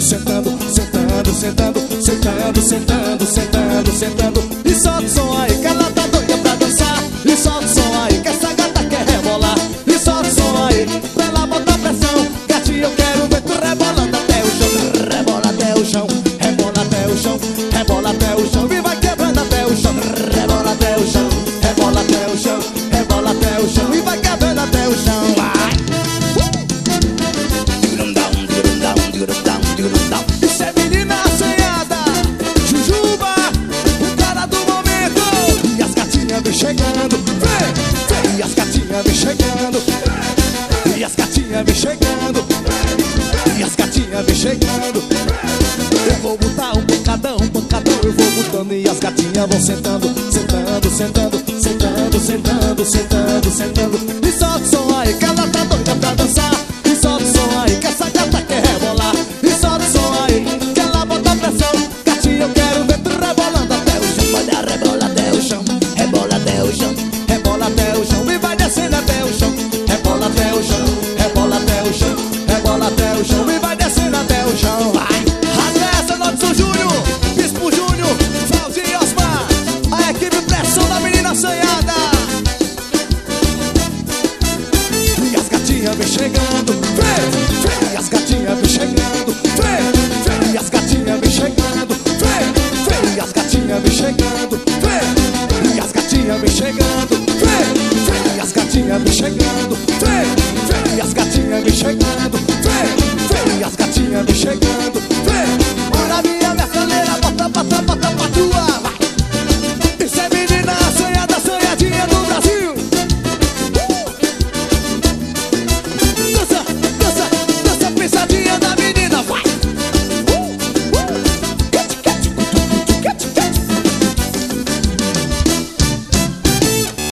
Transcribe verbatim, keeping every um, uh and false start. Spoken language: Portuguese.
sentando, sentando, sentando, sentando, sentando, sentando, sentando. E solta o som aí que ela tá doida pra dançar. E solta o som aí que essa gata quer rebolar. E solta o som aí pra ela botar pressão. Gatinho, eu quero ver tu rebolando até o chão. Rebola até o chão, rebola até o chão, rebola até o chão. E vai quebrando até o chão. Rebola até o chão, rebola até o chão, rebola até o chão. E vai quebrando até o chão. Vai! Isso é menina assanhada, Jujuba, o cara do momento. E as gatinhas vem chegando, vem, vem. E as gatinhas vem chegando, e as gatinhas vem chegando, e as gatinhas vem chegando. Eu vou botar um pancadão, um pancadão, eu vou botando. E as gatinhas vão sentando, sentando, sentando, sentando, sentando, sentando, sentando. E solta o som aí que ela tá doida pra dançar. E solta o som aí que essa gata quer rebolar. E solta o som aí que ela bota pressão. Gatinho, eu quero ver tu rebolando até o chão. Olha, rebola até o chão, rebola até o chão, rebola até o chão. E vai descendo até o chão. Rebola até o chão, rebola até o chão, rebola até o chão. E vai descendo até o chão. Vai! Rasga essa, Nodson Júnior, Bispo Júnior, Valdir e Osmar. A equipe pressão da menina assanhada. E as gatinhas vem chegando, vem, vem. E as gatinhas vem chegando, vem, vem. E as gatinhas vem chegando, vem, vem. E as gatinhas vem chegando, vem. E as gatinhas vem chegando, vem, vem. E as gatinhas vem chegando, vem, vem. E as gatinhas vem chegando.